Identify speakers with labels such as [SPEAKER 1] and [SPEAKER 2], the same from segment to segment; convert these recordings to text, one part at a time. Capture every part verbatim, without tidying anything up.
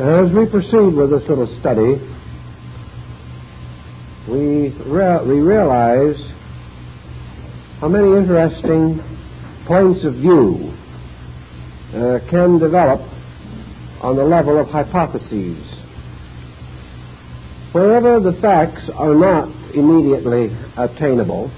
[SPEAKER 1] As we proceed with this little study, we, re- we realize how many interesting points of view uh, can develop on the level of hypotheses. Wherever the facts are not immediately attainable,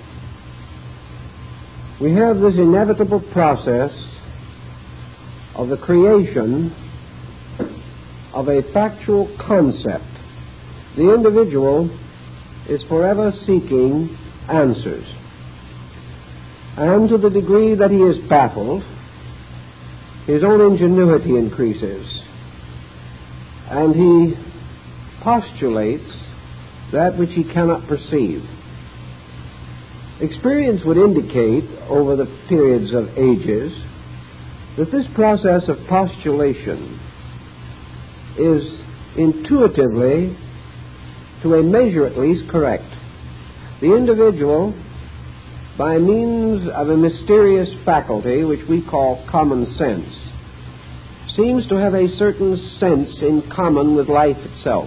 [SPEAKER 1] we have this inevitable process of the creation of a factual concept. The individual is forever seeking answers. And to the degree that he is baffled, his own ingenuity increases, and he postulates that which he cannot perceive. Experience would indicate, over the periods of ages, that this process of postulation is intuitively, to a measure at least, correct. The individual, by means of a mysterious faculty which we call common sense, seems to have a certain sense in common with life itself.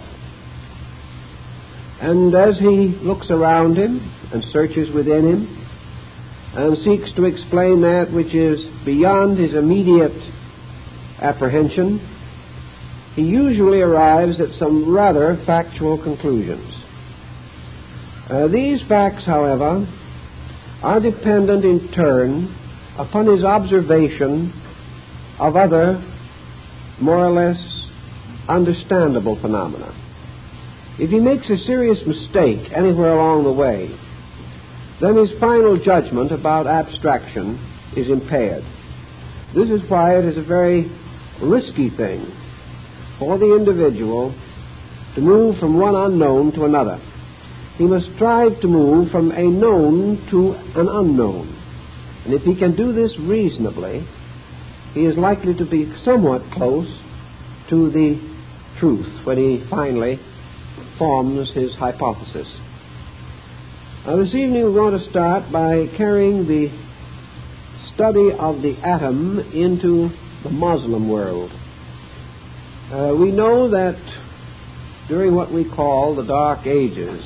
[SPEAKER 1] And as he looks around him and searches within him and seeks to explain that which is beyond his immediate apprehension, he usually arrives at some rather factual conclusions. Uh, these facts, however, are dependent in turn upon his observation of other, more or less understandable phenomena. If he makes a serious mistake anywhere along the way, then his final judgment about abstraction is impaired. This is why it is a very risky thing for the individual to move from one unknown to another. He must strive to move from a known to an unknown. And if he can do this reasonably, he is likely to be somewhat close to the truth when he finally forms his hypothesis. Now, this evening we're going to start by carrying the study of the atom into the Muslim world. Uh, we know that during what we call the Dark Ages,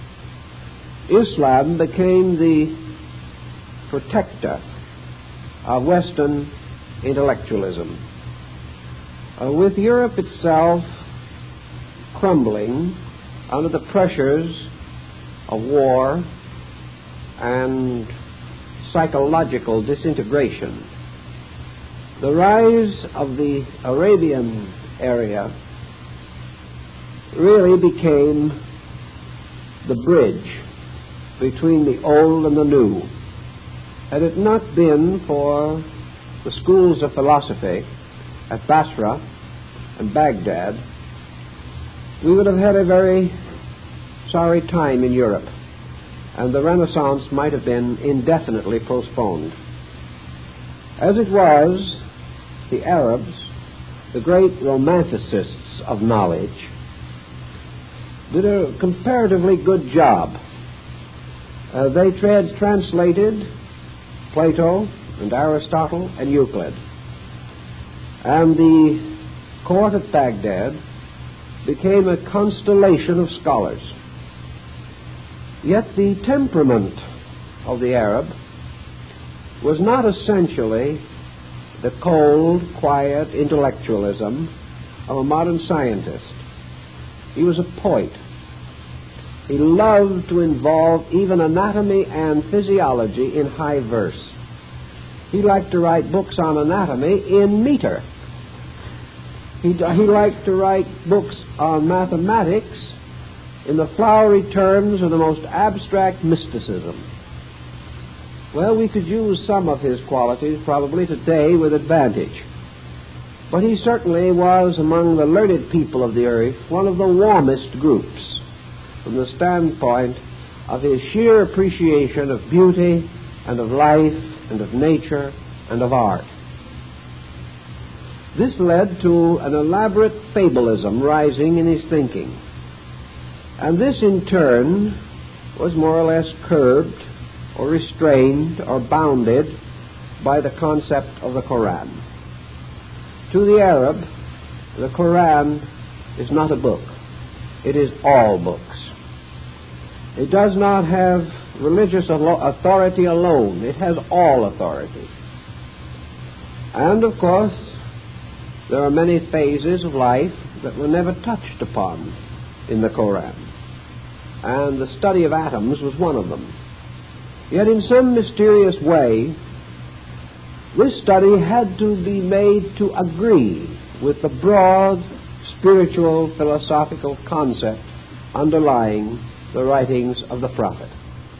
[SPEAKER 1] Islam became the protector of Western intellectualism. Uh, with Europe itself crumbling under the pressures of war and psychological disintegration, the rise of the Arabian area really became the bridge between the old and the new. Had it not been for the schools of philosophy at Basra and Baghdad, we would have had a very sorry time in Europe, and the Renaissance might have been indefinitely postponed. As it was, the Arabs, the great romanticists of knowledge, did a comparatively good job. Uh, they trans- translated Plato and Aristotle and Euclid. And the court at Baghdad became a constellation of scholars. Yet the temperament of the Arab was not essentially the cold, quiet intellectualism of a modern scientist. He was a poet. He loved to involve even anatomy and physiology in high verse. He liked to write books on anatomy in meter. He, he liked to write books on mathematics in the flowery terms of the most abstract mysticism. Well, we could use some of his qualities probably today with advantage. But he certainly was, among the learned people of the earth, one of the warmest groups from the standpoint of his sheer appreciation of beauty and of life and of nature and of art. This led to an elaborate fabulism rising in his thinking. And this, in turn, was more or less curbed or restrained or bounded by the concept of the Koran. To the Arab, the Koran is not a book. It is all books. It does not have religious authority alone. It has all authority. And, of course, there are many phases of life that were never touched upon in the Koran. And the study of atoms was one of them. Yet in some mysterious way, this study had to be made to agree with the broad spiritual philosophical concept underlying the writings of the prophet.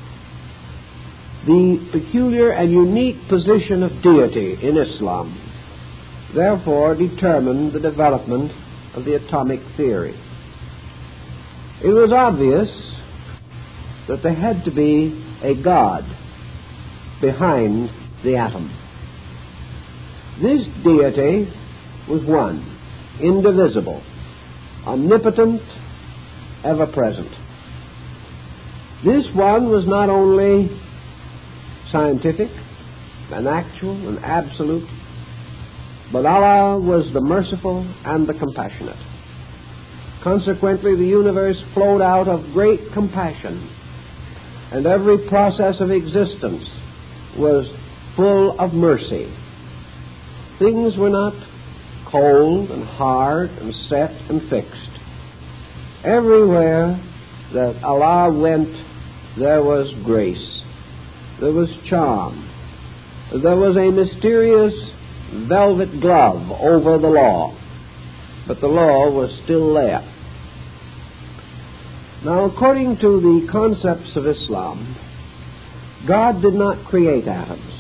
[SPEAKER 1] The peculiar and unique position of deity in Islam therefore determined the development of the atomic theory. It was obvious that there had to be a God behind the atom. This deity was one, indivisible, omnipotent, ever-present. This one was not only scientific and actual and absolute, but Allah was the merciful and the compassionate. Consequently, the universe flowed out of great compassion, and every process of existence was full of mercy. Things were not cold and hard and set and fixed. Everywhere that Allah went, there was grace, there was charm, there was a mysterious velvet glove over the law, but the law was still there. Now, according to the concepts of Islam, God did not create atoms.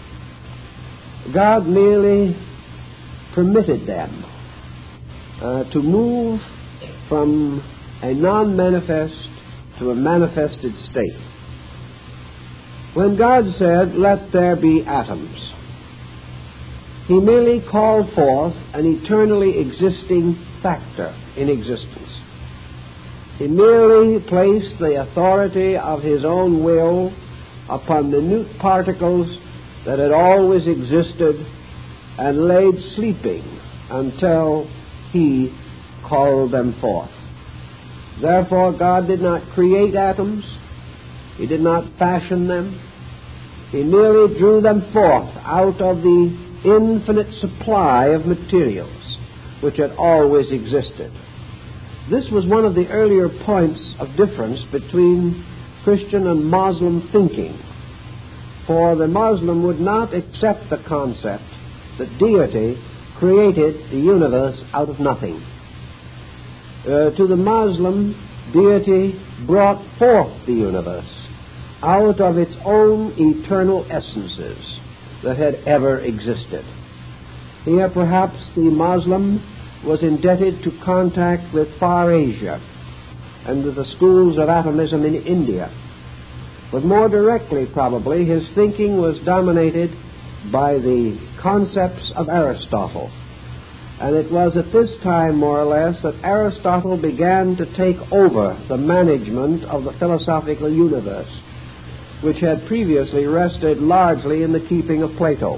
[SPEAKER 1] God merely permitted them uh, to move from a non-manifest to a manifested state. When God said, "Let there be atoms," He merely called forth an eternally existing factor in existence. He merely placed the authority of His own will upon minute particles that had always existed and laid sleeping until He called them forth. Therefore, God did not create atoms. He did not fashion them. He merely drew them forth out of the infinite supply of materials which had always existed. This was one of the earlier points of difference between Christian and Muslim thinking, for the Muslim would not accept the concept that deity created the universe out of nothing. Uh, to the Muslim, deity brought forth the universe out of its own eternal essences that had ever existed. Here, perhaps, the Muslim was indebted to contact with Far Asia and with the schools of atomism in India. But more directly, probably, his thinking was dominated by the concepts of Aristotle. And it was at this time, more or less, that Aristotle began to take over the management of the philosophical universe, which had previously rested largely in the keeping of Plato.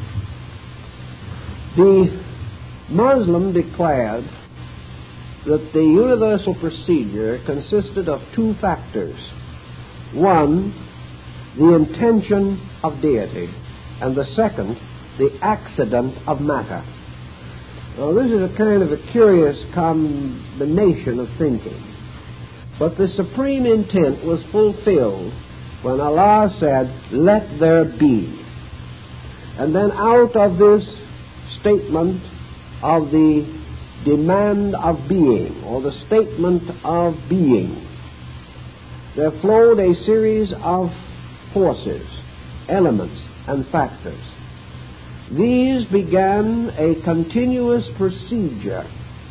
[SPEAKER 1] The Muslim declared that the universal procedure consisted of two factors. One, the intention of deity, and the second, the accident of matter. Now, this is a kind of a curious combination of thinking. But the supreme intent was fulfilled when Allah said, "Let there be." And then out of this statement of the demand of being, or the statement of being, there flowed a series of forces, elements, and factors. These began a continuous procedure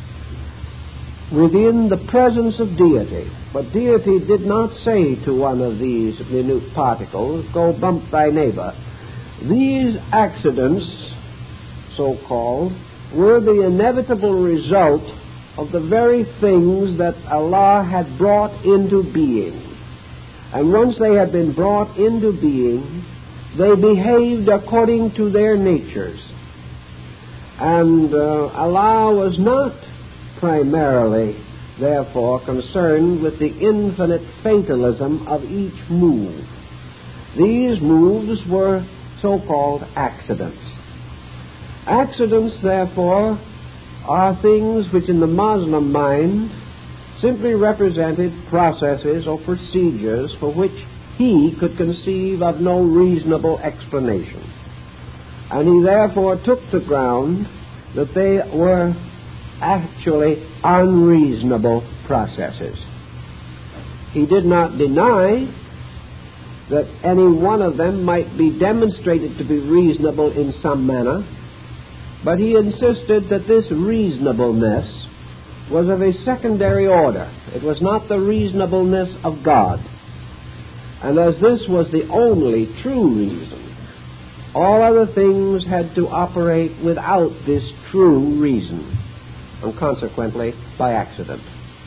[SPEAKER 1] within the presence of deity. But deity did not say to one of these minute particles, "Go bump thy neighbor." These accidents, so-called, were the inevitable result of the very things that Allah had brought into being. And once they had been brought into being, they behaved according to their natures. And uh, Allah was not primarily, therefore, concerned with the infinite fatalism of each move. These moves were so-called accidents. Accidents, therefore, are things which in the Muslim mind simply represented processes or procedures for which he could conceive of no reasonable explanation. And he therefore took the ground that they were actually unreasonable processes. He did not deny that any one of them might be demonstrated to be reasonable in some manner, but he insisted that this reasonableness was of a secondary order. It was not the reasonableness of God. And as this was the only true reason, all other things had to operate without this true reason, and consequently by accident.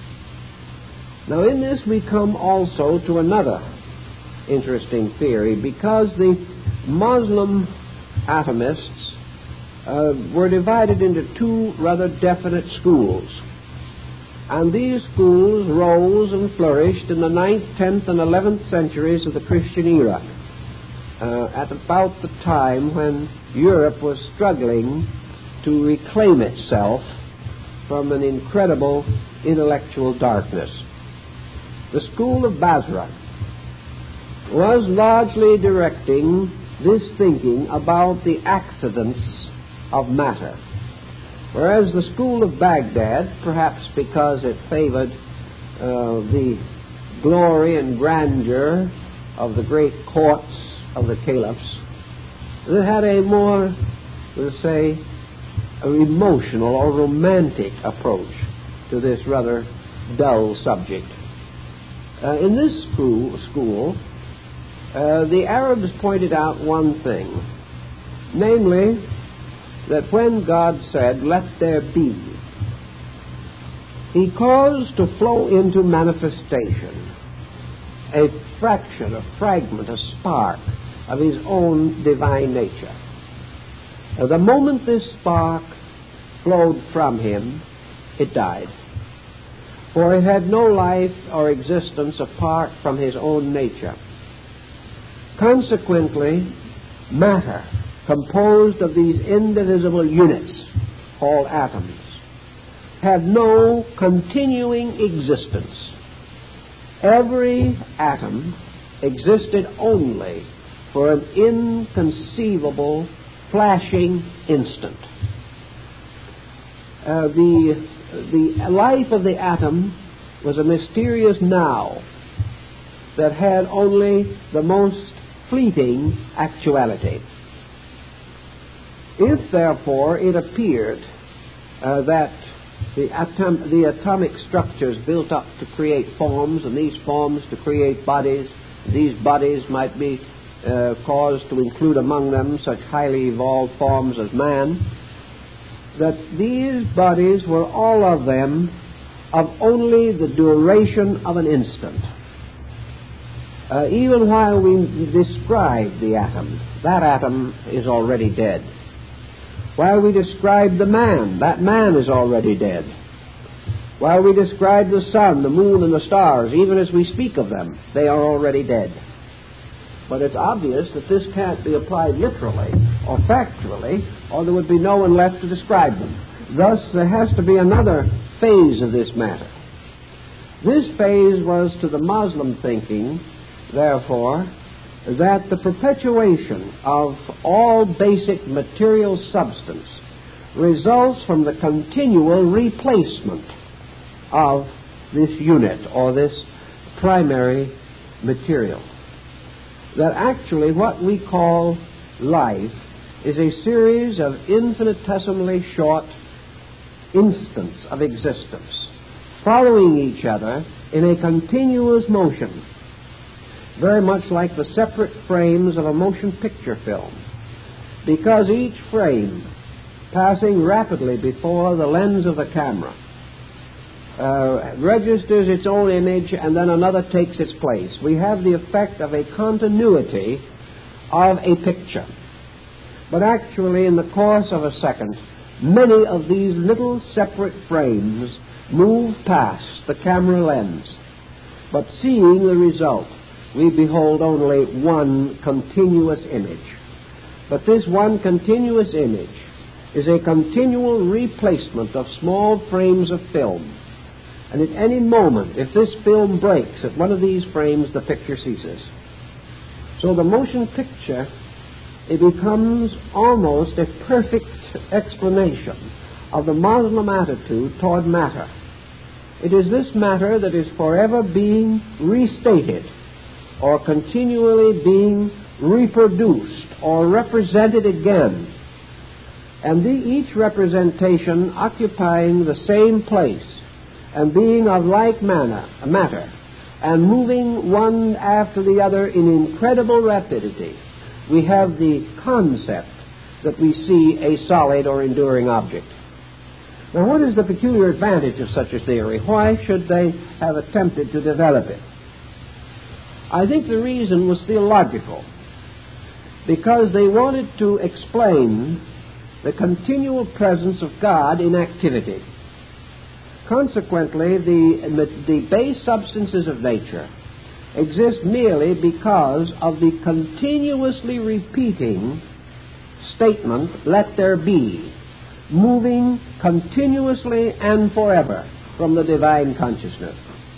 [SPEAKER 1] Now in this we come also to another interesting theory, because the Muslim atomists uh, were divided into two rather definite schools. And these schools rose and flourished in the ninth, tenth, and eleventh centuries of the Christian era, uh, at about the time when Europe was struggling to reclaim itself from an incredible intellectual darkness. The school of Basra was largely directing this thinking about the accidents of matter, whereas the school of Baghdad, perhaps because it favored uh, the glory and grandeur of the great courts of the caliphs, it had a more, we'll say, an emotional or romantic approach to this rather dull subject. Uh, in this school, school uh, the Arabs pointed out one thing, namely that when God said, "Let there be," he caused to flow into manifestation a fraction, a fragment, a spark of his own divine nature. Now, the moment this spark flowed from him, it died. For it had no life or existence apart from his own nature. Consequently, matter, composed of these indivisible units called atoms, had no continuing existence. Every atom existed only for an inconceivable flashing instant. Uh, the, the life of the atom was a mysterious now that had only the most fleeting actuality. If, therefore, it appeared uh, that the, atom, the atomic structures built up to create forms, and these forms to create bodies, these bodies might be uh, caused to include among them such highly evolved forms as man, that these bodies were all of them of only the duration of an instant. Uh, even while we describe the atom, that atom is already dead. While we describe the man, that man is already dead. While we describe the sun, the moon, and the stars, even as we speak of them, they are already dead. But it's obvious that this can't be applied literally or factually, or there would be no one left to describe them. Thus, there has to be another phase of this matter. This phase was to the Muslim thinking, therefore, that the perpetuation of all basic material substance results from the continual replacement of this unit or this primary material. That actually what we call life is a series of infinitesimally short instants of existence, following each other in a continuous motion, very much like the separate frames of a motion picture film, because each frame, passing rapidly before the lens of the camera, uh, registers its own image, and then another takes its place. We have the effect of a continuity of a picture. But actually, in the course of a second, many of these little separate frames move past the camera lens. But seeing the result, we behold only one continuous image. But this one continuous image is a continual replacement of small frames of film. And at any moment, if this film breaks at one of these frames, the picture ceases. So the motion picture, it becomes almost a perfect explanation of the Muslim attitude toward matter. It is this matter that is forever being restated or continually being reproduced or represented again, and the, each representation occupying the same place and being of like manner, matter, and moving one after the other in incredible rapidity. We have the concept that we see a solid or enduring object. Now, what is the peculiar advantage of such a theory? Why should they have attempted to develop it? I think the reason was theological, because they wanted to explain the continual presence of God in activity. Consequently, the, the base substances of nature exist merely because of the continuously repeating statement, let there be, moving continuously and forever from the divine consciousness.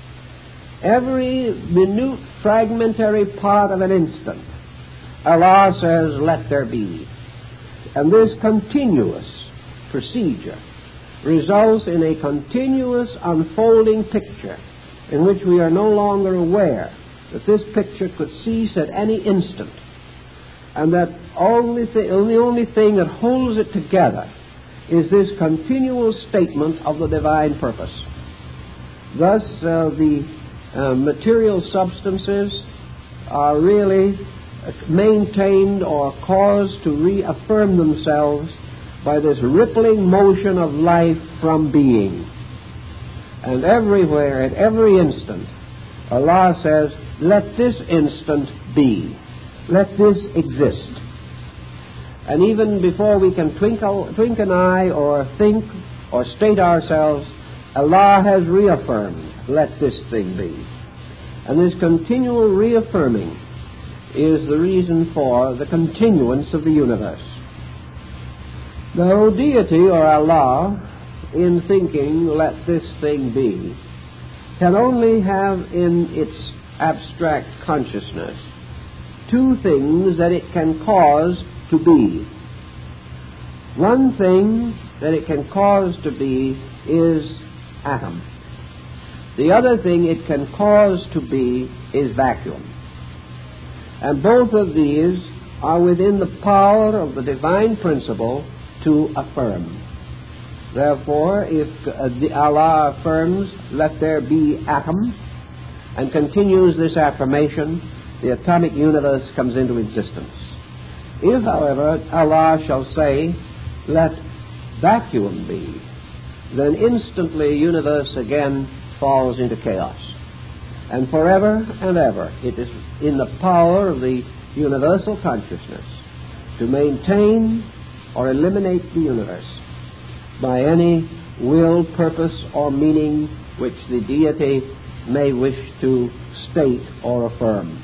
[SPEAKER 1] Every minute fragmentary part of an instant, Allah says, let there be. And this continuous procedure results in a continuous unfolding picture in which we are no longer aware that this picture could cease at any instant, and that only th- the only thing that holds it together is this continual statement of the divine purpose. Thus, uh, the uh, material substances are really maintained or caused to reaffirm themselves by this rippling motion of life from being. And everywhere, at every instant, Allah says, let this instant be. Let this exist. And even before we can twinkle, twink an eye or think or state ourselves, Allah has reaffirmed, let this thing be. And this continual reaffirming is the reason for the continuance of the universe. Now, deity or Allah, in thinking, let this thing be, can only have in its abstract consciousness two things that it can cause to be. One thing that it can cause to be is atom. The other thing it can cause to be is vacuum. And both of these are within the power of the divine principle to affirm. Therefore, if uh, the Allah affirms, let there be atom, and continues this affirmation, the atomic universe comes into existence. If, however, Allah shall say, let vacuum be, then instantly universe again falls into chaos. And forever and ever it is in the power of the universal consciousness to maintain or eliminate the universe by any will, purpose, or meaning which the deity may wish to state or affirm.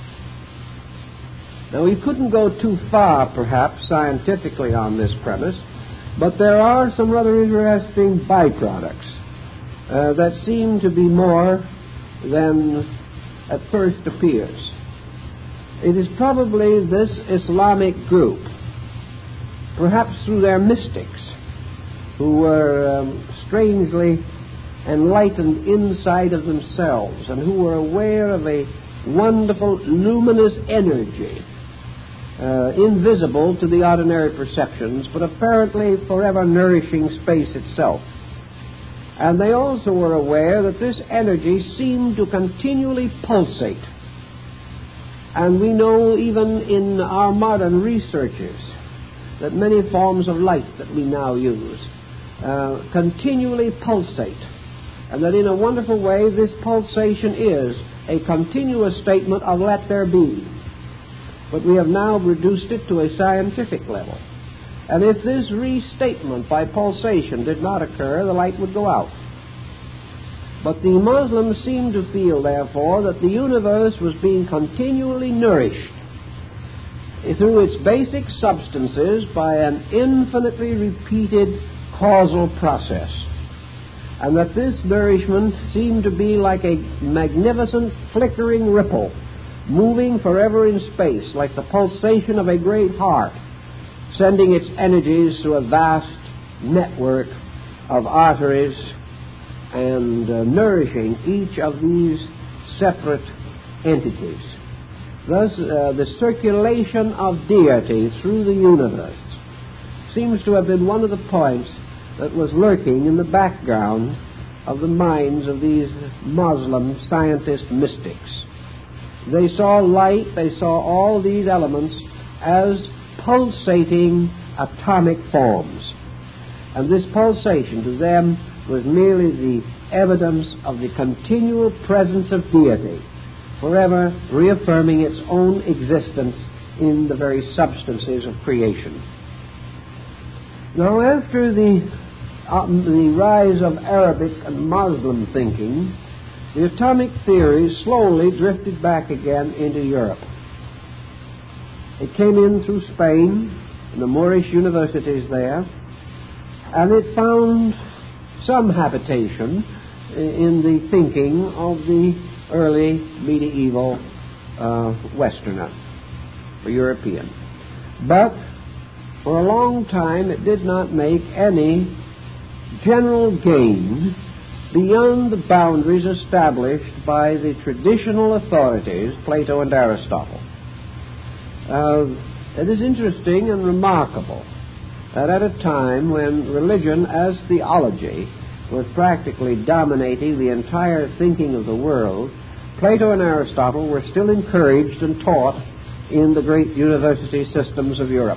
[SPEAKER 1] Now, we couldn't go too far, perhaps, scientifically on this premise, but there are some rather interesting byproducts uh, that seem to be more than at first appears. It is probably this Islamic group, perhaps through their mystics, who were um, strangely enlightened inside of themselves and who were aware of a wonderful luminous energy, uh, invisible to the ordinary perceptions, but apparently forever nourishing space itself. And they also were aware that this energy seemed to continually pulsate. And we know even in our modern researches that many forms of light that we now use uh, continually pulsate. And that in a wonderful way this pulsation is a continuous statement of let there be. But we have now reduced it to a scientific level. And if this restatement by pulsation did not occur, the light would go out. But the Muslims seem to feel, therefore, that the universe was being continually nourished through its basic substances by an infinitely repeated causal process, and that this nourishment seemed to be like a magnificent flickering ripple moving forever in space, like the pulsation of a great heart, sending its energies through a vast network of arteries and uh, nourishing each of these separate entities. Thus, uh, the circulation of deity through the universe seems to have been one of the points that was lurking in the background of the minds of these Muslim scientist mystics. They saw light, they saw all these elements as pulsating atomic forms. And this pulsation to them was merely the evidence of the continual presence of deity, forever reaffirming its own existence in the very substances of creation. Now, after the, uh, the rise of Arabic and Muslim thinking, the atomic theory slowly drifted back again into Europe. It came in through Spain, and the Moorish universities there, and it found some habitation in the thinking of the early medieval uh, Westerner, or European. But for a long time it did not make any general gain beyond the boundaries established by the traditional authorities, Plato and Aristotle. Uh, it is interesting and remarkable that at a time when religion as theology was practically dominating the entire thinking of the world, Plato and Aristotle were still encouraged and taught in the great university systems of Europe.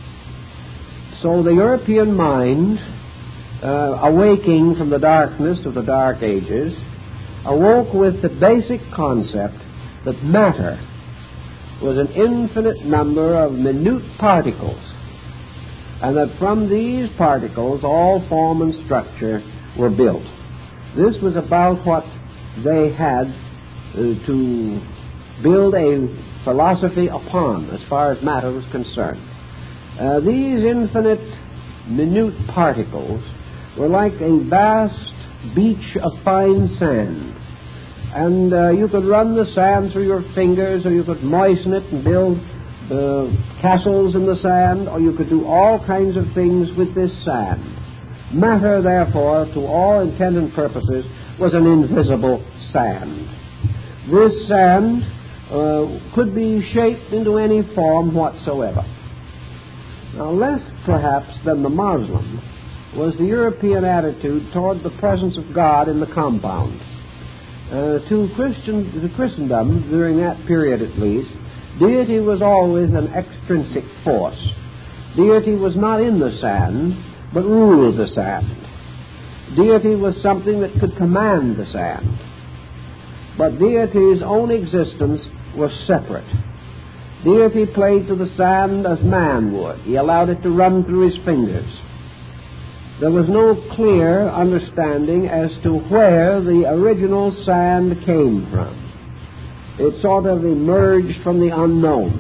[SPEAKER 1] So the European mind, uh, awaking from the darkness of the Dark Ages, awoke with the basic concept that matter was an infinite number of minute particles, and that from these particles all form and structure were built. This was about what they had uh, to build a philosophy upon as far as matter was concerned. Uh, these infinite minute particles were like a vast beach of fine sand, and uh, you could run the sand through your fingers, or you could moisten it and build uh, castles in the sand, or you could do all kinds of things with this sand. Matter, therefore, to all intent and purposes, was an invisible sand. This sand uh, could be shaped into any form whatsoever. Now, less perhaps than the Muslim was the European attitude toward the presence of God in the compound. Uh, to, Christian, to Christendom, during that period at least, deity was always an extrinsic force. Deity was not in the sand, but ruled the sand. Deity was something that could command the sand. But deity's own existence was separate. Deity played to the sand as man would. He allowed it to run through his fingers. There was no clear understanding as to where the original sand came from. It sort of emerged from the unknown.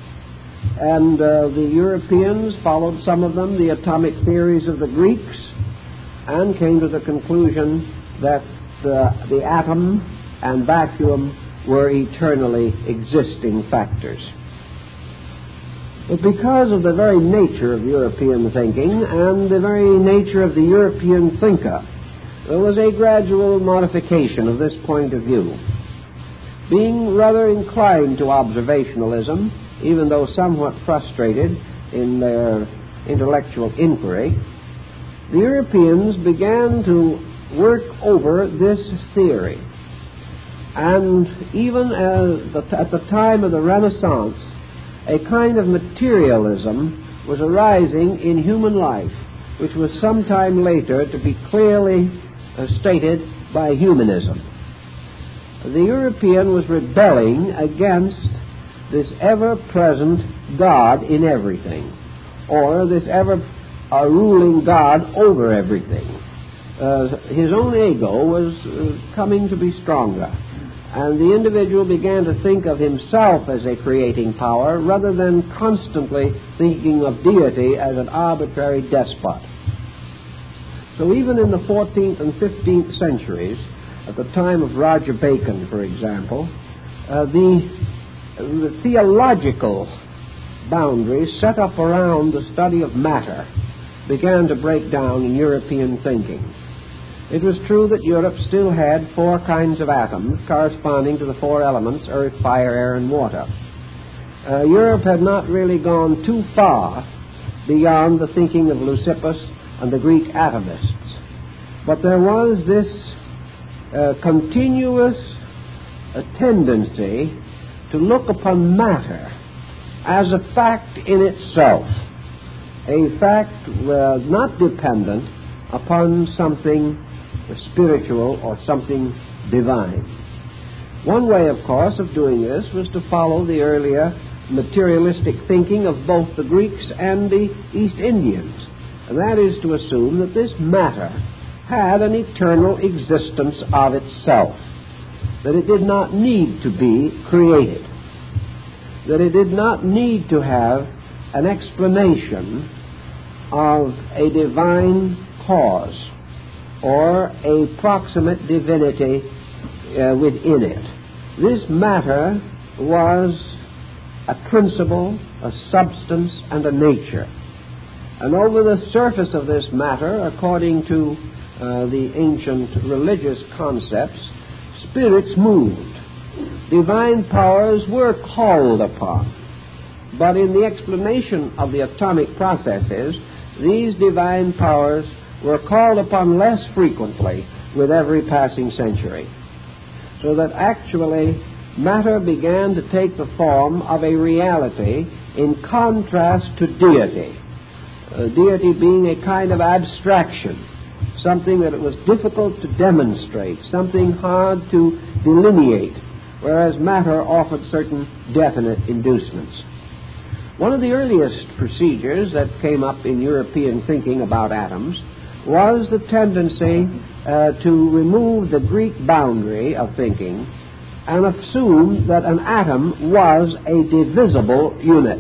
[SPEAKER 1] And uh, the Europeans followed, some of them, the atomic theories of the Greeks, and came to the conclusion that uh, the atom and vacuum were eternally existing factors. But because of the very nature of European thinking and the very nature of the European thinker, there was a gradual modification of this point of view. Being rather inclined to observationalism, even though somewhat frustrated in their intellectual inquiry, the Europeans began to work over this theory. And even as at the time of the Renaissance, a kind of materialism was arising in human life, which was sometime later to be clearly uh, stated by humanism. The European was rebelling against this ever-present God in everything. or this ever-ruling God over everything. Uh, his own ego was uh, coming to be stronger, and the individual began to think of himself as a creating power rather than constantly thinking of deity as an arbitrary despot. So even in the fourteenth and fifteenth centuries, at the time of Roger Bacon, for example, uh, the, the theological boundaries set up around the study of matter began to break down in European thinking. It was true that Europe still had four kinds of atoms corresponding to the four elements, earth, fire, air, and water. Uh, Europe had not really gone too far beyond the thinking of Leucippus and the Greek atomists. But there was this uh, continuous uh, tendency to look upon matter as a fact in itself, a fact uh, not dependent upon something spiritual or something divine. One way, of course, of doing this was to follow the earlier materialistic thinking of both the Greeks and the East Indians, and that is to assume that this matter had an eternal existence of itself, that it did not need to be created, that it did not need to have an explanation of a divine cause or a proximate divinity uh, within it. This matter was a principle, a substance, and a nature. And over the surface of this matter, according to uh, the ancient religious concepts, spirits moved. Divine powers were called upon. But in the explanation of the atomic processes, these divine powers were called upon less frequently with every passing century, so that actually matter began to take the form of a reality in contrast to deity, uh, deity being a kind of abstraction, something that it was difficult to demonstrate, something hard to delineate, whereas matter offered certain definite inducements. One of the earliest procedures that came up in European thinking about atoms was the tendency uh, to remove the Greek boundary of thinking and assume that an atom was a divisible unit.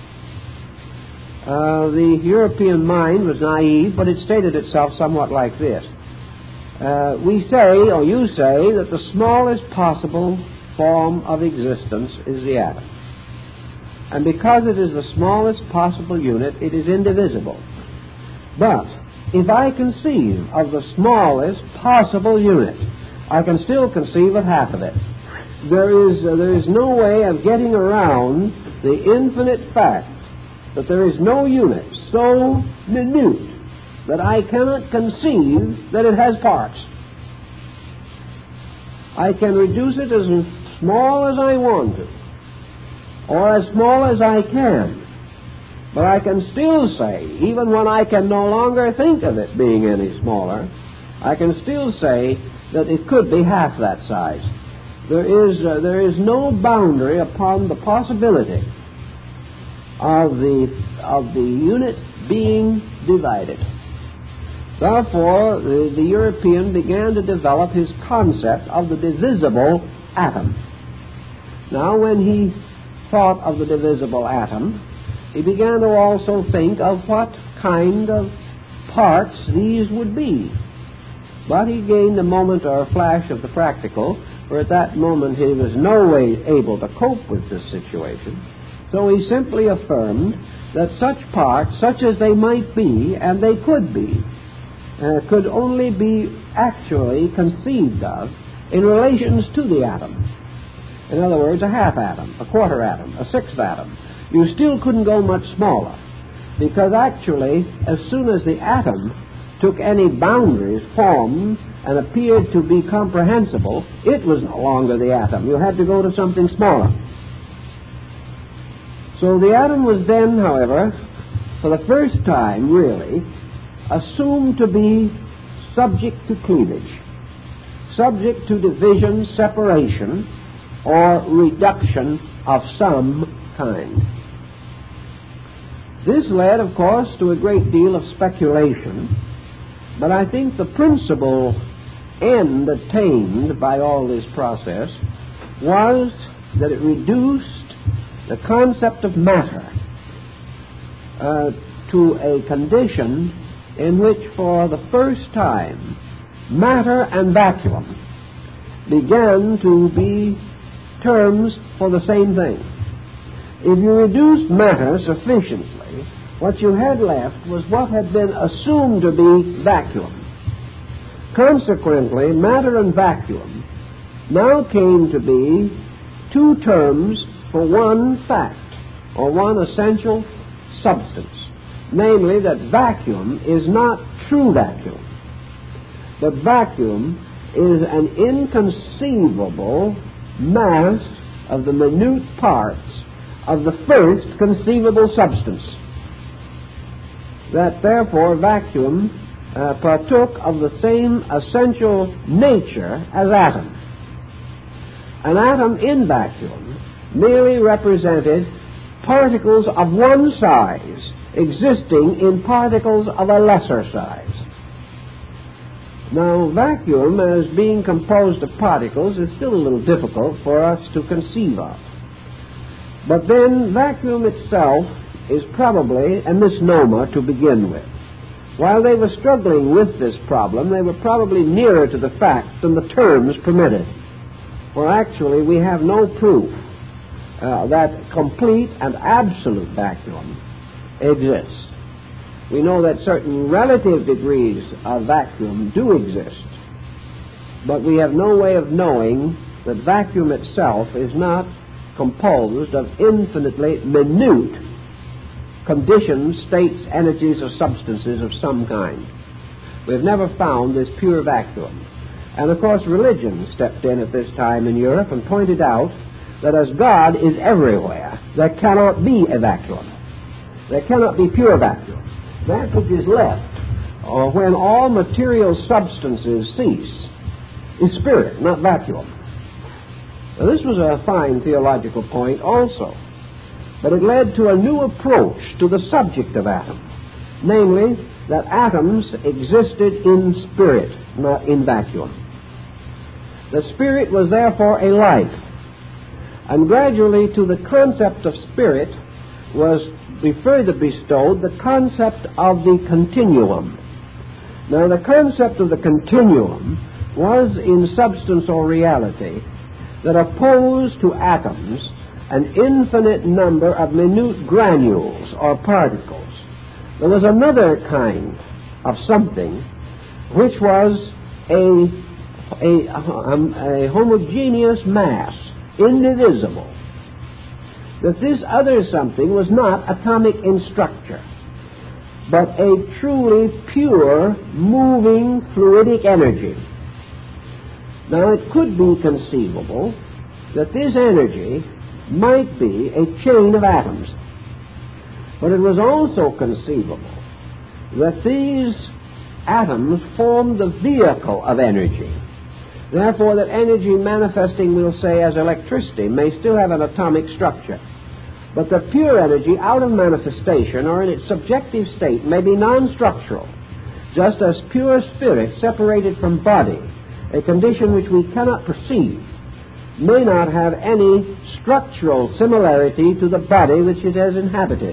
[SPEAKER 1] Uh, the European mind was naive, but it stated itself somewhat like this. Uh, we say, or you say, that the smallest possible form of existence is the atom. And because it is the smallest possible unit, it is indivisible. But if I conceive of the smallest possible unit, I can still conceive of half of it. There is, uh, there is no way of getting around the infinite fact that there is no unit so minute that I cannot conceive that it has parts. I can reduce it as small as I want to, or as small as I can. But I can still say, even when I can no longer think of it being any smaller, I can still say that it could be half that size. There is, uh, there is no boundary upon the possibility of the, of the unit being divided. Therefore, the, the European began to develop his concept of the divisible atom. Now, when he thought of the divisible atom, he began to also think of what kind of parts these would be. But he gained a moment or a flash of the practical, for at that moment he was no way able to cope with this situation. So he simply affirmed that such parts, such as they might be, and they could be, uh, could only be actually conceived of in relations to the atom. In other words, a half atom, a quarter atom, a sixth atom. You still couldn't go much smaller, because actually, as soon as the atom took any boundaries, formed, and appeared to be comprehensible, it was no longer the atom. You had to go to something smaller. So the atom was then, however, for the first time, really, assumed to be subject to cleavage, subject to division, separation, or reduction of some kind. This led, of course, to a great deal of speculation, but I think the principal end attained by all this process was that it reduced the concept of matter uh, to a condition in which, for the first time, matter and vacuum began to be terms for the same thing. If you reduced matter sufficiently, what you had left was what had been assumed to be vacuum. Consequently, matter and vacuum now came to be two terms for one fact, or one essential substance, namely that vacuum is not true vacuum, but vacuum is an inconceivable mass of the minute parts of the first conceivable substance. That therefore vacuum uh, partook of the same essential nature as atom. An atom in vacuum merely represented particles of one size existing in particles of a lesser size. Now, vacuum as being composed of particles is still a little difficult for us to conceive of. But then vacuum itself is probably a misnomer to begin with. While they were struggling with this problem, they were probably nearer to the fact than the terms permitted. For actually, we have no proof uh, that complete and absolute vacuum exists. We know that certain relative degrees of vacuum do exist, but we have no way of knowing that vacuum itself is not composed of infinitely minute conditions, states, energies, or substances of some kind. We've never found this pure vacuum. And of course religion stepped in at this time in Europe and pointed out that as God is everywhere, there cannot be a vacuum. There cannot be pure vacuum. That which is left, or when all material substances cease, is spirit, not vacuum. Now, this was a fine theological point also, but it led to a new approach to the subject of atom, namely that atoms existed in spirit, not in vacuum. The spirit was therefore a life, and gradually to the concept of spirit was be further bestowed the concept of the continuum. Now, the concept of the continuum was in substance or reality that opposed to atoms an infinite number of minute granules or particles. There was another kind of something which was a, a, um, a homogeneous mass, indivisible. That this other something was not atomic in structure, but a truly pure, moving, fluidic energy. Now, it could be conceivable that this energy might be a chain of atoms, but it was also conceivable that these atoms formed the vehicle of energy. Therefore, that energy manifesting, we'll say, as electricity may still have an atomic structure. But the pure energy out of manifestation or in its subjective state may be non-structural, just as pure spirit separated from body, a condition which we cannot perceive, may not have any structural similarity to the body which it has inhabited.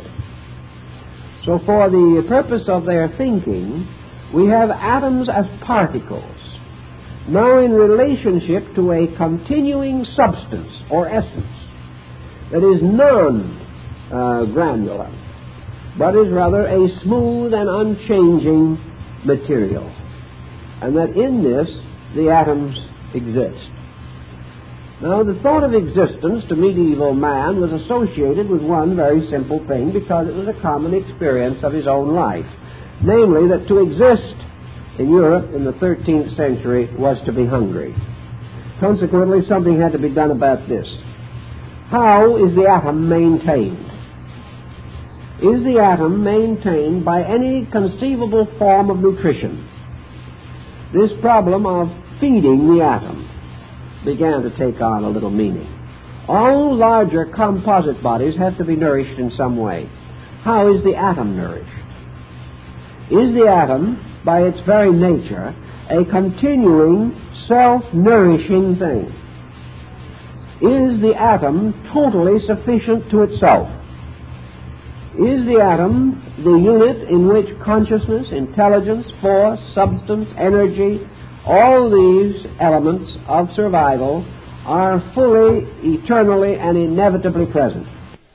[SPEAKER 1] So for the purpose of their thinking, we have atoms as particles, now in relationship to a continuing substance or essence that is non-granular, uh, but is rather a smooth and unchanging material, and that in this the atoms exist. Now, the thought of existence to medieval man was associated with one very simple thing, because it was a common experience of his own life, namely that to exist in Europe in the thirteenth century was to be hungry. Consequently, something had to be done about this. How is the atom maintained? Is the atom maintained by any conceivable form of nutrition? This problem of feeding the atom began to take on a little meaning. All larger composite bodies have to be nourished in some way. how is the atom nourished? Is the atom, by its very nature, a continuing, self-nourishing thing? Is the atom totally sufficient to itself? Is the atom the unit in which consciousness, intelligence, force, substance, energy, all these elements of survival are fully, eternally, and inevitably present?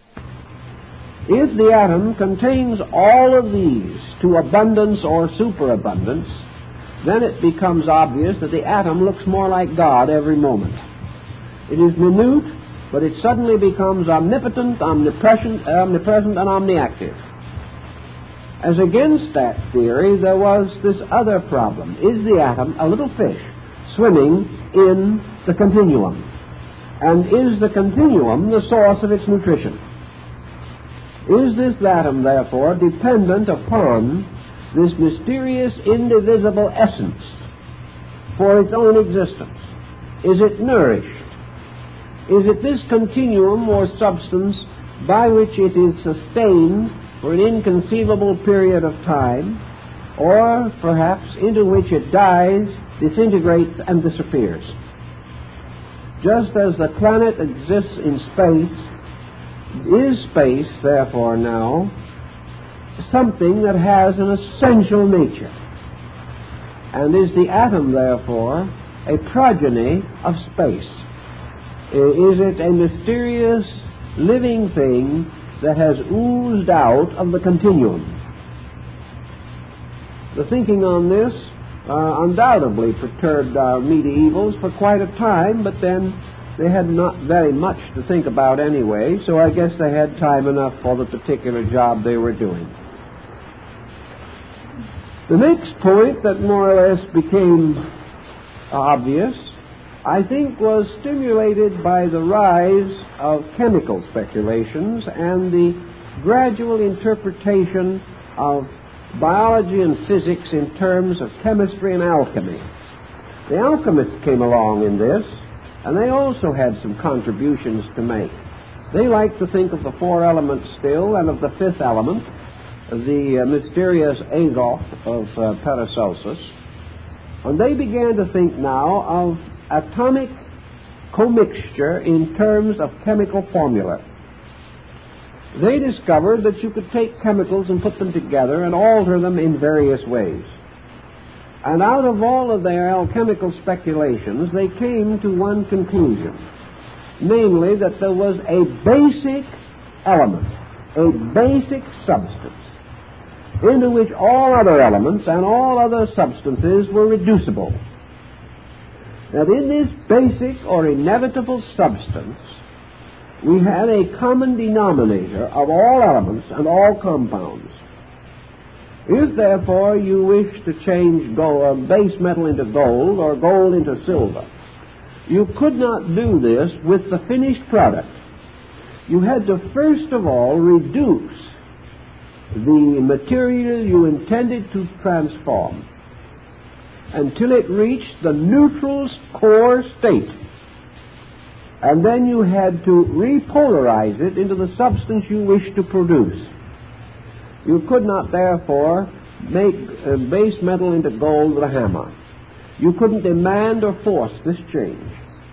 [SPEAKER 1] If the atom contains all of these to abundance or superabundance, then it becomes obvious that the atom looks more like God every moment. It is minute, but it suddenly becomes omnipotent, omnipresent, omnipresent and omniactive. As against that theory, there was this other problem. Is the atom a little fish swimming in the continuum? And is the continuum the source of its nutrition? Is this atom, therefore, dependent upon this mysterious, indivisible essence for its own existence? Is it nourished? Is it this continuum or substance by which it is sustained for an inconceivable period of time, or perhaps into which it dies, disintegrates, and disappears? Just as the planet exists in space, is space, therefore, now something that has an essential nature? And is the atom, therefore, a progeny of space? Is it a mysterious living thing that has oozed out of the continuum? The thinking on this uh, undoubtedly perturbed our medievals for quite a time, but then they had not very much to think about anyway, so I guess they had time enough for the particular job they were doing. The next point that more or less became obvious, I think, was stimulated by the rise of chemical speculations and the gradual interpretation of biology and physics in terms of chemistry and alchemy. The alchemists came along in this, and they also had some contributions to make. They liked to think of the four elements still, and of the fifth element, the uh, mysterious azoth of uh, Paracelsus. And they began to think now of atomic commixture in terms of chemical formula. They discovered that you could take chemicals and put them together and alter them in various ways. And out of all of their alchemical speculations, they came to one conclusion, namely that there was a basic element, a basic substance, into which all other elements and all other substances were reducible. That in this basic or inevitable substance, we had a common denominator of all elements and all compounds. If, therefore, you wish to change gold, or base metal into gold or gold into silver, you could not do this with the finished product. You had to first of all reduce the material you intended to transform until it reached the neutral core state. And then you had to repolarize it into the substance you wished to produce. You could not, therefore, make uh, base metal into gold with a hammer. You couldn't demand or force this change.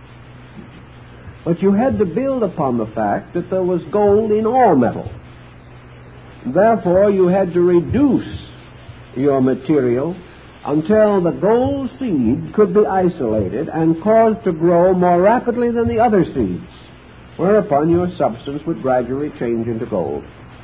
[SPEAKER 1] But you had to build upon the fact that there was gold in all metal. Therefore, you had to reduce your material until the gold seed could be isolated and caused to grow more rapidly than the other seeds, whereupon your substance would gradually change into gold.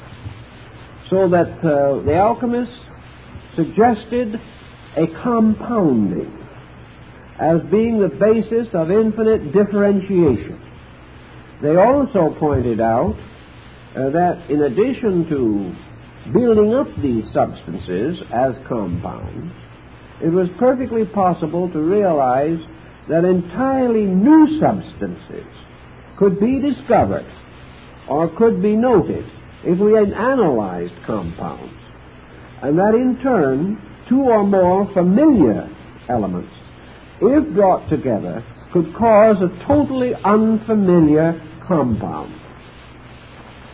[SPEAKER 1] So that uh, the alchemists suggested a compounding as being the basis of infinite differentiation. They also pointed out uh, that in addition to building up these substances as compounds, it was perfectly possible to realize that entirely new substances could be discovered or could be noted if we had analyzed compounds, and that in turn two or more familiar elements, if brought together, could cause a totally unfamiliar compound.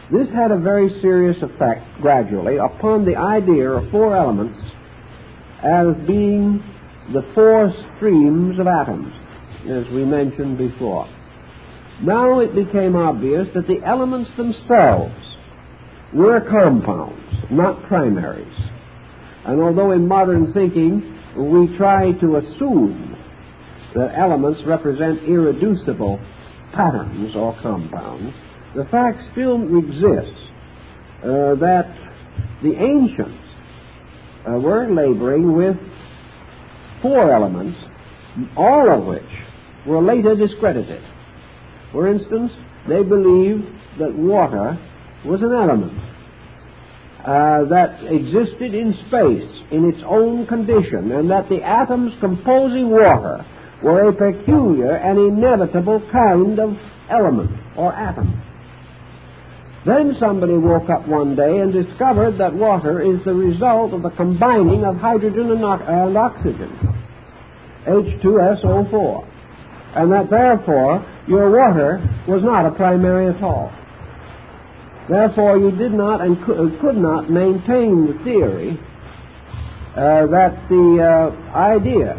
[SPEAKER 1] This had a very serious effect, gradually, upon the idea of four elements as being the four streams of atoms, as we mentioned before. Now it became obvious that the elements themselves were compounds, not primaries. And although in modern thinking we try to assume that elements represent irreducible patterns or compounds, the fact still exists uh, that the ancients uh, were laboring with four elements, all of which were later discredited. For instance, they believed that water was an element uh, that existed in space in its own condition, and that the atoms composing water were a peculiar and inevitable kind of element or atom. Then somebody woke up one day and discovered that water is the result of the combining of hydrogen and, o- and oxygen, H two S O four, and that therefore your water was not a primary at all. Therefore you did not and could, could not maintain the theory uh, that the uh, idea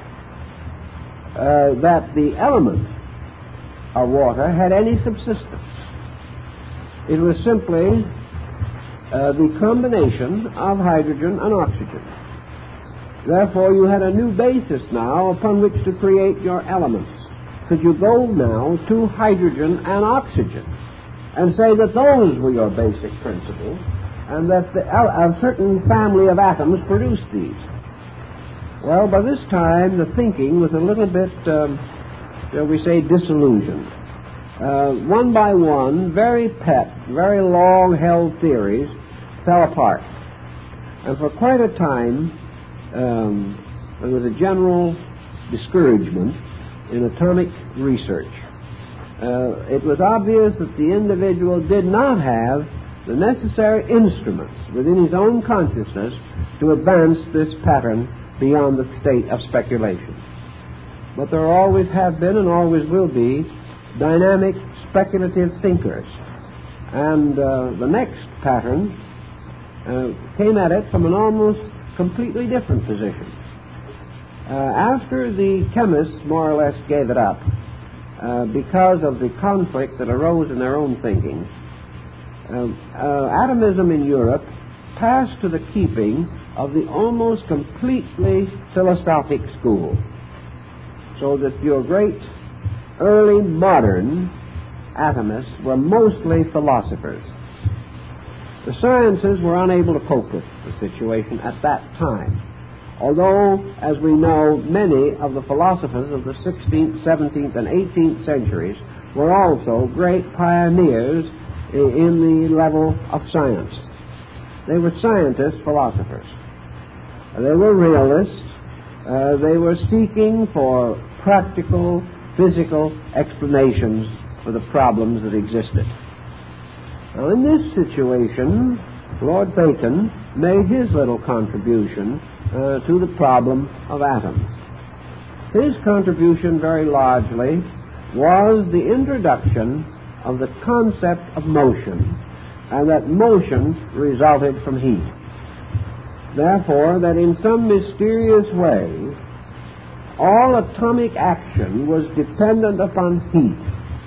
[SPEAKER 1] uh, that the element of water had any subsistence. It was simply uh, the combination of hydrogen and oxygen. Therefore, you had a new basis now upon which to create your elements. Could you go now to hydrogen and oxygen and say that those were your basic principles and that the, a certain family of atoms produced these? Well, by this time, the thinking was a little bit, um, shall we say, disillusioned. Uh, one by one, very pet, very long-held theories fell apart. And for quite a time, um, there was a general discouragement in atomic research. Uh, it was obvious that the individual did not have the necessary instruments within his own consciousness to advance this pattern beyond the state of speculation. But there always have been and always will be dynamic, speculative thinkers. And uh, the next pattern uh, came at it from an almost completely different position. Uh, after the chemists more or less gave it up uh, because of the conflict that arose in their own thinking, uh, uh, atomism in Europe passed to the keeping of the almost completely philosophic school. So that your great early modern atomists were mostly philosophers. The sciences were unable to cope with the situation at that time, although, as we know, many of the philosophers of the sixteenth, seventeenth, and eighteenth centuries were also great pioneers in the level of science. They were scientist philosophers. They were realists. Uh, they were seeking for practical, physical explanations for the problems that existed. Now, in this situation, Lord Bacon made his little contribution uh, to the problem of atoms. His contribution, very largely, was the introduction of the concept of motion, and that motion resulted from heat. Therefore, that in some mysterious way, all atomic action was dependent upon heat.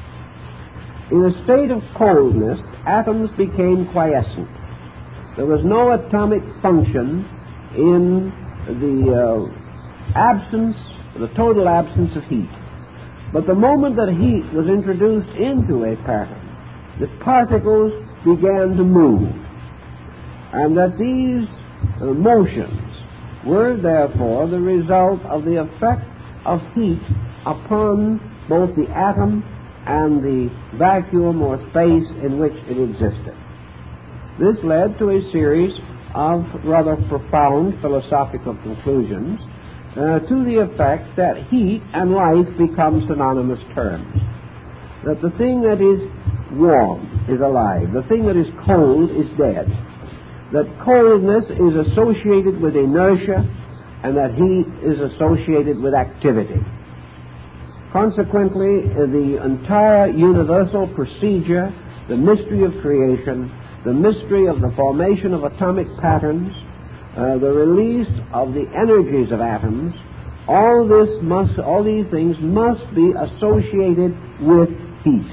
[SPEAKER 1] In a state of coldness, atoms became quiescent. There was no atomic function in the uh, absence, the total absence of heat. But the moment that heat was introduced into a pattern, the particles began to move, and that these uh, motions were therefore the result of the effect of heat upon both the atom and the vacuum or space in which it existed. This led to a series of rather profound philosophical conclusions uh, to the effect that heat and life become synonymous terms. That the thing that is warm is alive, the thing that is cold is dead. That coldness is associated with inertia, and that heat is associated with activity. Consequently, the entire universal procedure the mystery of creation, the mystery of the formation of atomic patterns, uh, the release of the energies of atoms, all this must, all these things must be associated with heat.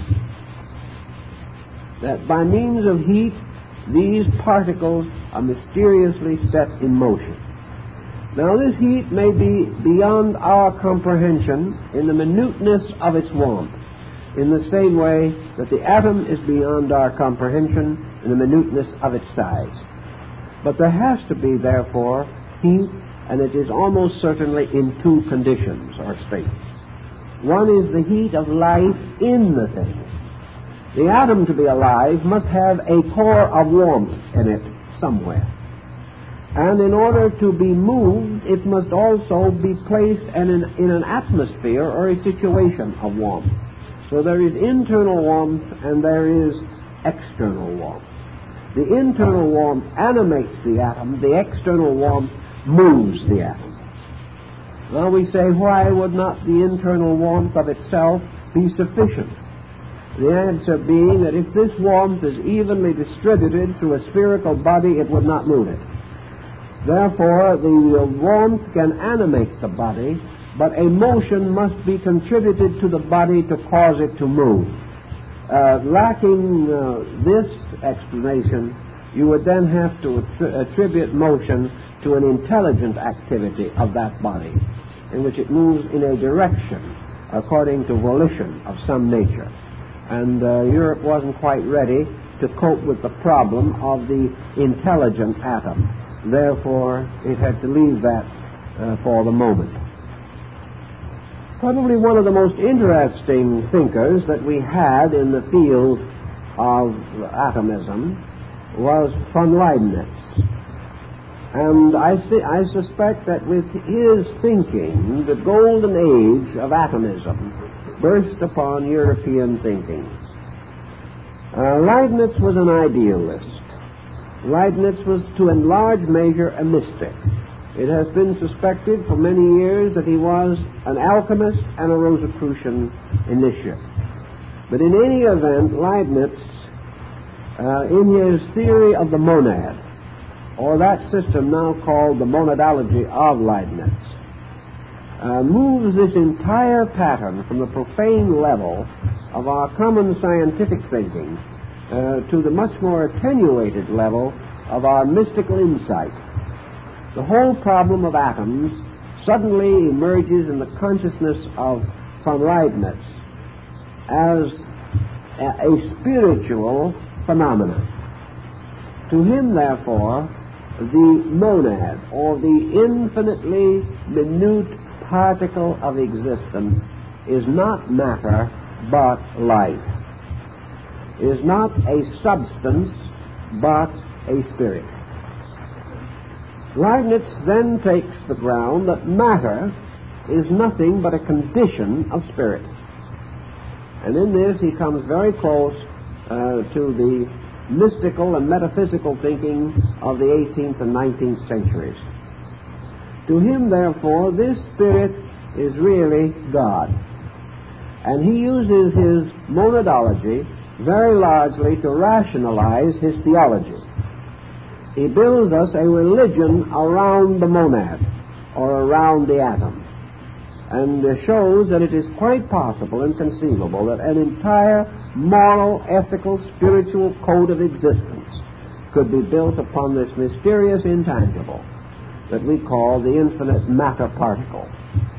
[SPEAKER 1] That by means of heat, these particles are mysteriously set in motion. Now, this heat may be beyond our comprehension in the minuteness of its warmth, in the same way that the atom is beyond our comprehension in the minuteness of its size. But there has to be, therefore, heat, and it is almost certainly in two conditions or states. One is the heat of life in the thing. The atom, to be alive, must have a core of warmth in it somewhere. And in order to be moved, it must also be placed in an, in an atmosphere or a situation of warmth. So there is internal warmth and there is external warmth. The internal warmth animates the atom. The external warmth moves the atom. Now we say, why would not the internal warmth of itself be sufficient? The answer being that if this warmth is evenly distributed through a spherical body, it would not move it. Therefore, the warmth can animate the body, but a motion must be contributed to the body to cause it to move. Uh, lacking uh, this explanation, you would then have to attribute motion to an intelligent activity of that body, in which it moves in a direction according to volition of some nature. And uh, Europe wasn't quite ready to cope with the problem of the intelligent atom. Therefore, it had to leave that uh, for the moment. Probably one of the most interesting thinkers that we had in the field of atomism was von Leibniz. And I, th- I suspect that with his thinking, the golden age of atomism burst upon European thinking. Uh, Leibniz was an idealist. Leibniz was, to a large measure, a mystic. It has been suspected for many years that he was an alchemist and a Rosicrucian initiate. But in any event, Leibniz, uh, in his theory of the monad, or that system now called the monadology of Leibniz, uh, moves this entire pattern from the profane level of our common scientific thinking Uh, to the much more attenuated level of our mystical insight. The whole problem of atoms suddenly emerges in the consciousness of von Leibniz as a, a spiritual phenomenon. To him, therefore, the monad, or the infinitely minute particle of existence, is not matter but life. Is not a substance, but a spirit. Leibniz then takes the ground that matter is nothing but a condition of spirit. And in this he comes very close uh, to the mystical and metaphysical thinking of the eighteenth and nineteenth centuries. To him, therefore, this spirit is really God. And he uses his monadology very largely to rationalize his theology. He builds us a religion around the monad, or around the atom, and shows that it is quite possible and conceivable that an entire moral, ethical, spiritual code of existence could be built upon this mysterious intangible that we call the infinite matter particle.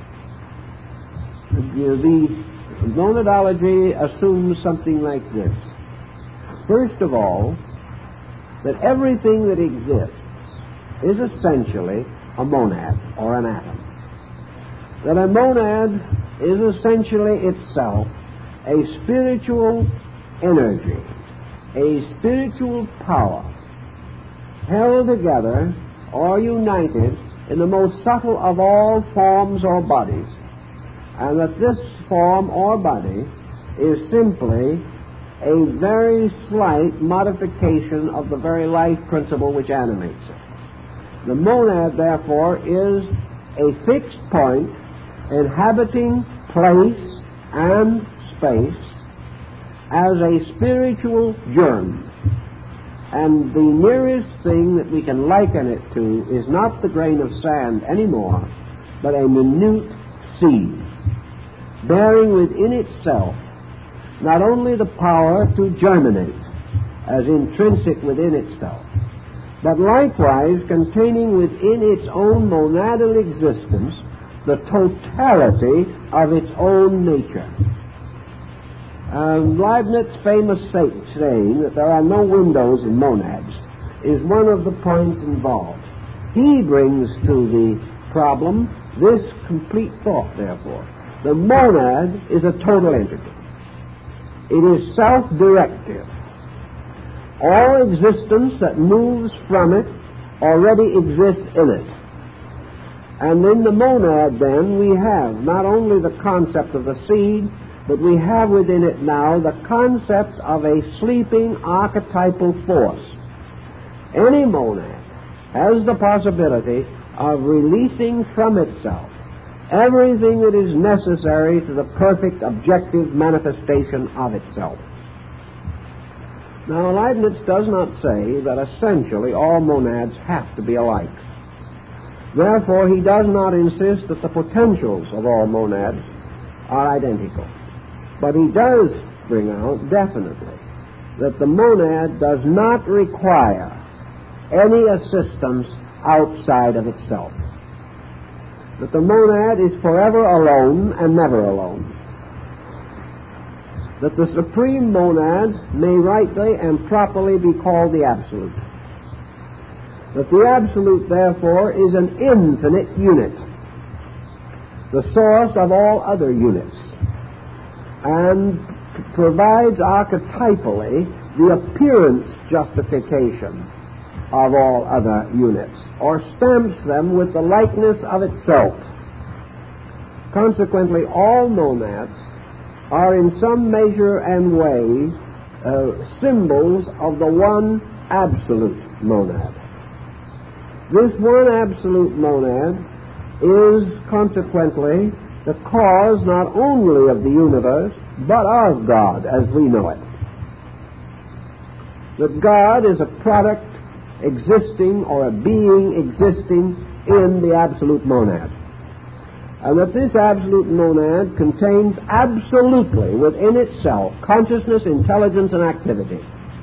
[SPEAKER 1] The monadology assumes something like this. First of all, that everything that exists is essentially a monad or an atom. That a monad is essentially itself a spiritual energy, a spiritual power, held together or united in the most subtle of all forms or bodies, and that this form or body is simply a very slight modification of the very life principle which animates it. The monad, therefore, is a fixed point inhabiting place and space, as a spiritual germ. And the nearest thing that we can liken it to is not the grain of sand anymore, but a minute seed, bearing within itself not only the power to germinate as intrinsic within itself, but likewise containing within its own monadal existence the totality of its own nature. Um, Leibniz's famous say, saying that there are no windows in monads is one of the points involved. He brings to the problem this complete thought, therefore. The monad is a total entity. It is self-directive. All existence that moves from it already exists in it. And in the monad, then, we have not only the concept of the seed, but we have within it now the concept of a sleeping archetypal force. Any monad has the possibility of releasing from itself everything that is necessary to the perfect objective manifestation of itself. Now, Leibniz does not say that essentially all monads have to be alike. Therefore, he does not insist that the potentials of all monads are identical. But he does bring out definitely that the monad does not require any assistance outside of itself. That the monad is forever alone and never alone. That the supreme monad may rightly and properly be called the Absolute. That the Absolute, therefore, is an infinite unit, the source of all other units, and provides archetypally the appearance justification of all other units, or stamps them with the likeness of itself. Consequently, all monads are in some measure and way uh, symbols of the one absolute monad. This one absolute monad is consequently the cause not only of the universe, but of God as we know it. That God is a product existing or a being existing in the absolute monad. And that this absolute monad contains absolutely within itself consciousness, intelligence, and activity.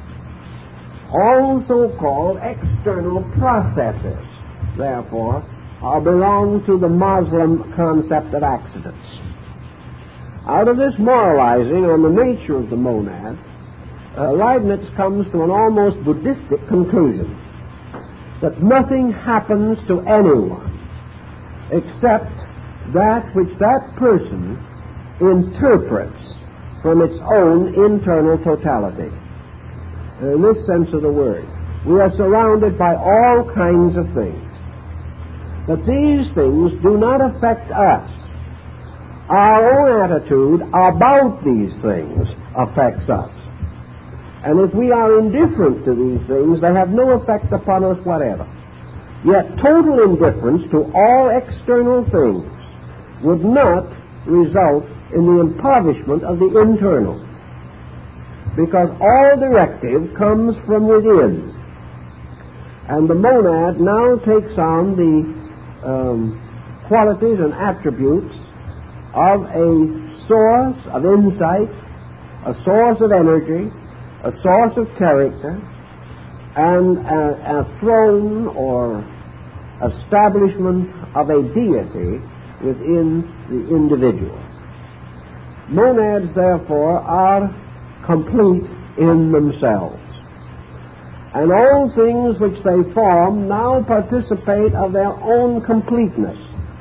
[SPEAKER 1] All so-called external processes, therefore, are belong to the Muslim concept of accidents. Out of this moralizing on the nature of the monad, uh, Leibniz comes to an almost Buddhistic conclusion that nothing happens to anyone except that which that person interprets from its own internal totality. In this sense of the word, we are surrounded by all kinds of things. But these things do not affect us. Our own attitude about these things affects us. And if we are indifferent to these things, they have no effect upon us whatever. Yet total indifference to all external things would not result in the impoverishment of the internal, because all directive comes from within. And the monad now takes on the um, qualities and attributes of a source of insight, a source of energy, a source of character, and a, a throne or establishment of a deity within the individual. Monads, therefore, are complete in themselves. And all things which they form now participate of their own completeness.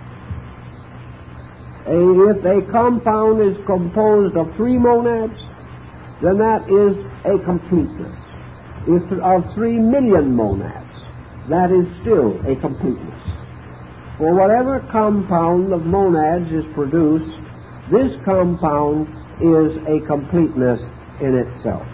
[SPEAKER 1] And if a compound is composed of three monads, then that is a completeness. If of three million monads, that is still a completeness. For whatever compound of monads is produced, this compound is a completeness in itself.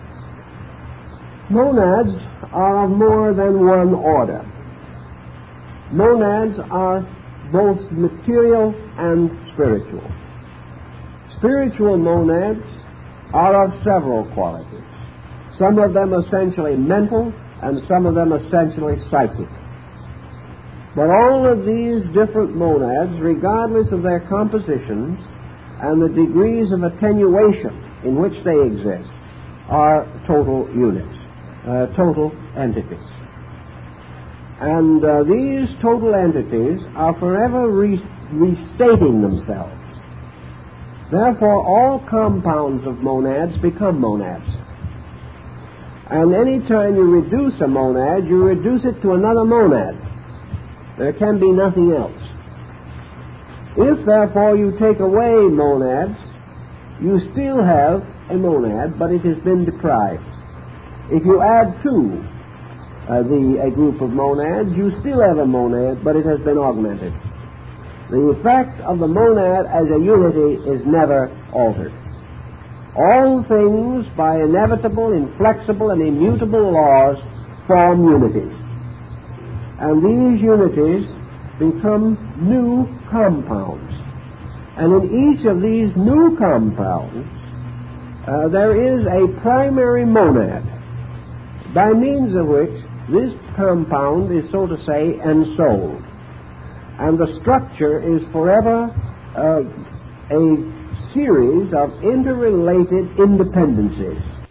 [SPEAKER 1] Monads are of more than one order. Monads are both material and spiritual. Spiritual monads are of several qualities. Some of them essentially mental, and some of them essentially psychic. But all of these different monads, regardless of their compositions and the degrees of attenuation in which they exist, are total units, uh, total entities. And uh, these total entities are forever re- restating themselves. Therefore, all compounds of monads become monads. And any time you reduce a monad, you reduce it to another monad. There can be nothing else. If, therefore, you take away monads, you still have a monad, but it has been deprived. If you add to uh, the, a group of monads, you still have a monad, but it has been augmented. The effect of the monad as a unity is never altered. All things, by inevitable, inflexible, and immutable laws, form unities. And these unities become new compounds. And in each of these new compounds, uh, there is a primary monad, by means of which this compound is, so to say, ensouled. And the structure is forever uh, a series of interrelated independencies.